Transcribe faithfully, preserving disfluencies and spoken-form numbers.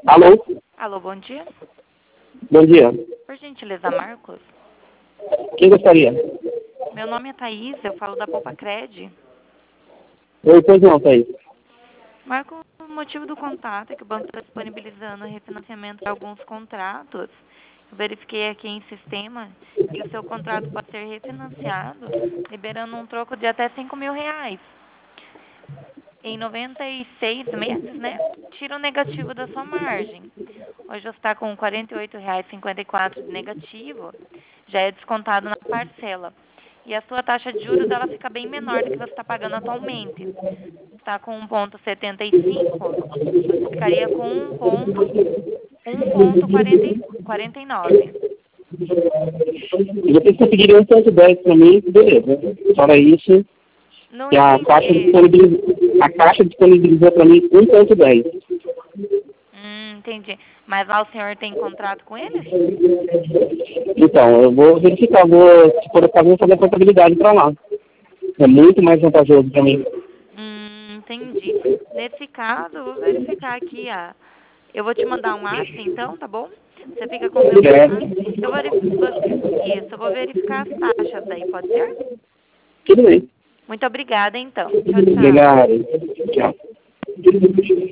Alô? Alô, bom dia. Bom dia. Por gentileza, Marcos. Quem gostaria? Meu nome é Thaís, eu falo da Poupa Cred. Oi, pois não, Thaís. Marco, o motivo do contato é que o banco está disponibilizando refinanciamento de alguns contratos. Eu verifiquei aqui em sistema que o seu contrato pode ser refinanciado, liberando um troco de até cinco mil reais. Em noventa e seis meses, né? Tira o negativo da sua margem. Hoje você está com quarenta e oito reais e cinquenta e quatro centavos de negativo, já é descontado na parcela. E a sua taxa de juros ela fica bem menor do que você está pagando atualmente. Está com um vírgula setenta e cinco, você ficaria com um vírgula quarenta e nove. Se vocês conseguirem um ponto dez para mim, beleza. Fora isso, Não que a Caixa entendi. disponibilizou, a Caixa disponibilizou para mim um ponto dez. Hum, entendi. Mas lá o senhor tem contrato com eles? Então, eu vou verificar, vou, se for o caso, vou fazer a portabilidade para lá. É muito mais vantajoso para mim. Hum, entendi. Nesse caso, eu vou verificar aqui a... Eu vou te mandar um WhatsApp, então, tá bom? Você fica com o meu Certo. contato. Eu vou... vou- Isso, eu vou verificar as taxas daí, pode ser? Tudo bem. Muito obrigada, então. Tchau, tchau. Obrigado. Tchau.